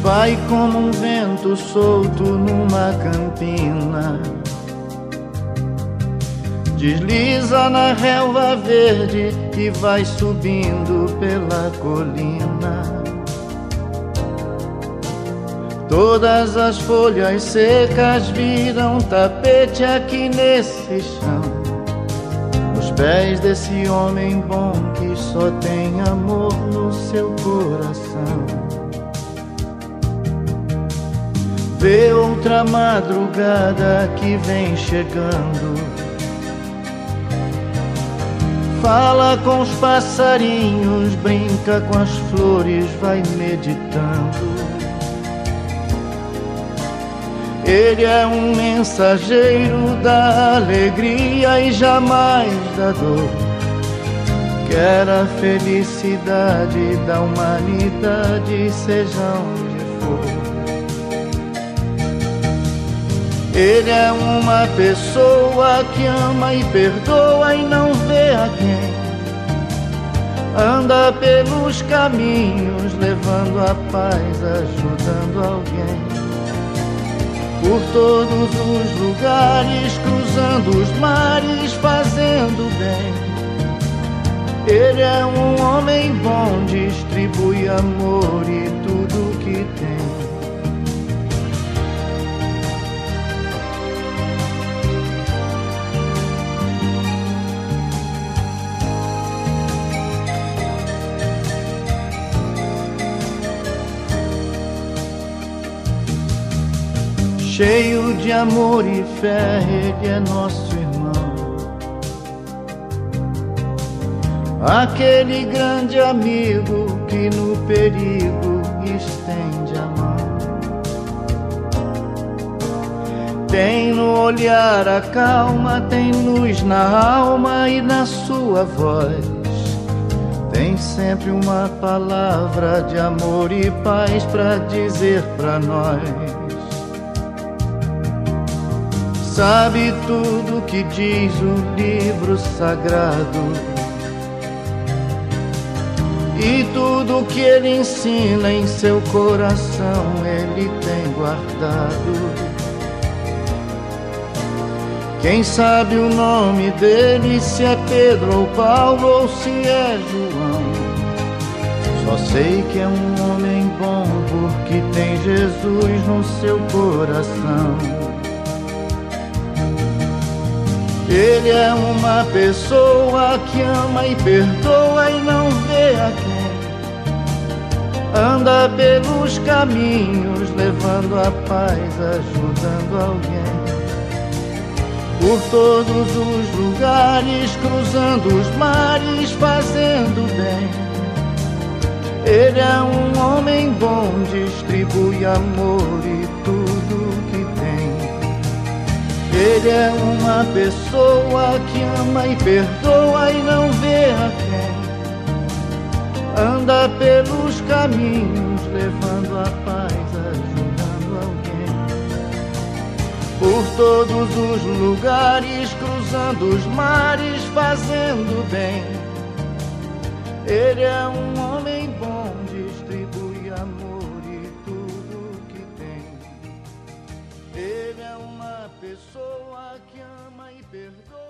vai como um vento solto numa campina, desliza na relva verde e vai subindo pela colina. Todas as folhas secas viram tapete aqui nesse chão, nos pés desse homem bom que só tem amor no seu coração. Vê outra madrugada que vem chegando, fala com os passarinhos, brinca com as flores, vai meditando. Ele é um mensageiro da alegria e jamais da dor. Quer a felicidade da humanidade, seja onde for. Ele é uma pessoa que ama e perdoa e não vê a quem. Anda pelos caminhos, levando a paz, ajudando alguém. Por todos os lugares, cruzando os mares, fazendo bem. Ele é um homem bom, distribui amor e tudo que tem. Cheio de amor e fé, ele é nosso irmão, aquele grande amigo que no perigo estende a mão. Tem no olhar a calma, tem luz na alma e na sua voz. Tem sempre uma palavra de amor e paz pra dizer pra nós. Sabe tudo que diz o livro sagrado e tudo que ele ensina em seu coração ele tem guardado. Quem sabe o nome dele, se é Pedro ou Paulo ou se é João? Só sei que é um homem bom porque tem Jesus no seu coração. Ele é uma pessoa que ama e perdoa e não vê a quem. Anda pelos caminhos, levando a paz, ajudando alguém. Por todos os lugares, cruzando os mares, fazendo bem. Ele é um homem bom, distribui amor e tudo que tem. Ele é uma pessoa que ama e perdoa e não vê a quem. Anda pelos caminhos, levando a paz, ajudando alguém. Por todos os lugares, cruzando os mares, fazendo bem. Ele é um homem bom, distribui amor e tudo que tem. Ele é uma pessoa que ama e perdoa.